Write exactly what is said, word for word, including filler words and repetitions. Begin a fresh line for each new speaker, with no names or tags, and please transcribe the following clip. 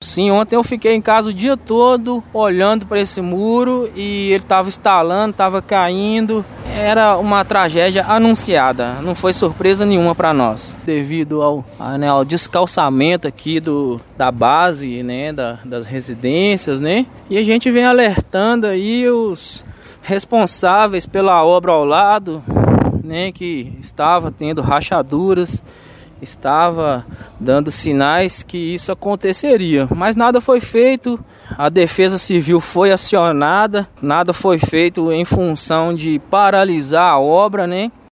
sim. Ontem eu fiquei em casa o dia todo olhando para esse muro e ele estava estalando, estava caindo. Era uma tragédia anunciada, não foi surpresa nenhuma para nós. Devido ao, né, ao descalçamento aqui do, da base, né, da, das residências, né? E a gente vem alertando aí os responsáveis pela obra ao lado, né, que estava tendo rachaduras, estava dando sinais que isso aconteceria, mas nada foi feito. A Defesa Civil foi acionada, nada foi feito em função de paralisar a obra, né?